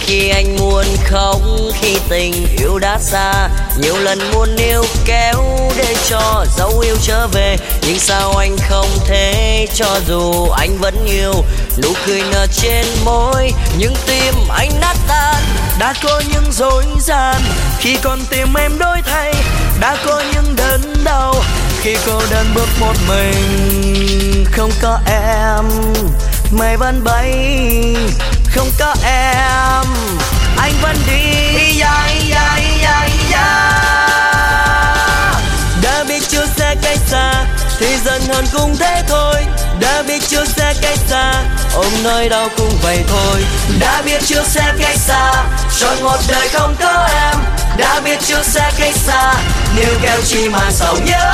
khi anh muốn khóc, khi tình yêu đã xa, nhiều lần muốn níu kéo để cho dấu yêu trở về, nhưng sao anh không thể, cho dù anh vẫn yêu. Nụ cười nở trên môi nhưng tim anh nát tan. Đã có những dối gian khi con tim em đổi thay, đã có những đớn đau khi cô đơn bước một mình. Không có em mây vẫn bay, không có em anh vẫn đi. Đã biết chưa sẽ cách xa thì dần hơn cũng thế thôi, đã biết chưa sẽ cách xa ôm nỗi đau cũng vậy thôi. Đã biết chưa sẽ cách xa trọn một đời không có em, đã biết chưa sẽ cách xa níu kéo chi mà sầu nhớ.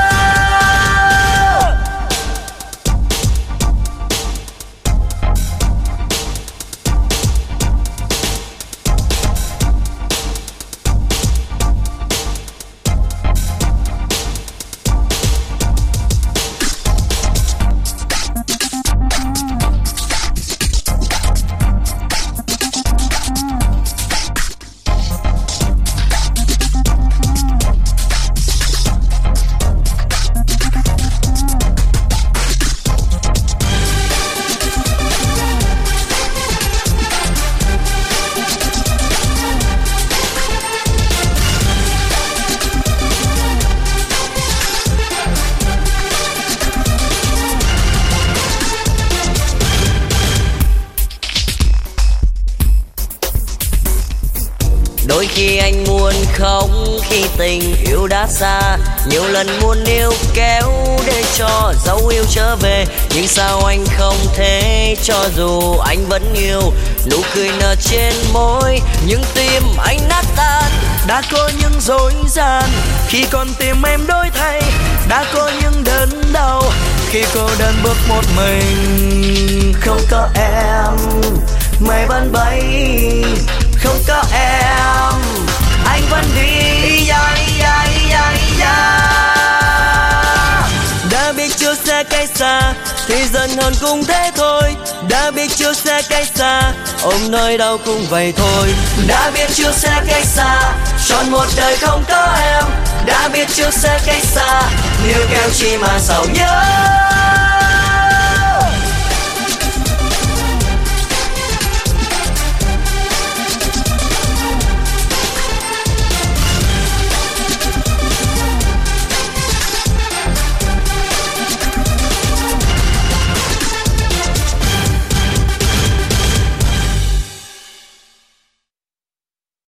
Đôi khi anh muốn khóc, khi tình yêu đã xa, nhiều lần muốn níu kéo để cho dấu yêu trở về, nhưng sao anh không thể, cho dù anh vẫn yêu. Nụ cười nở trên môi nhưng tim anh nát tan. Đã có những dối gian khi con tim em đổi thay, đã có những đớn đau khi cô đơn bước một mình. Không có em mây vẫn bay, không có em anh vẫn đi. Đã biết chưa sẽ cách xa thì dần hơn cũng thế thôi, đã biết chưa sẽ cách xa ôm nỗi đau cũng vậy thôi. Đã biết chưa sẽ cách xa trọn một đời không có em, đã biết chưa sẽ cách xa níu kéo chi mà sầu nhớ.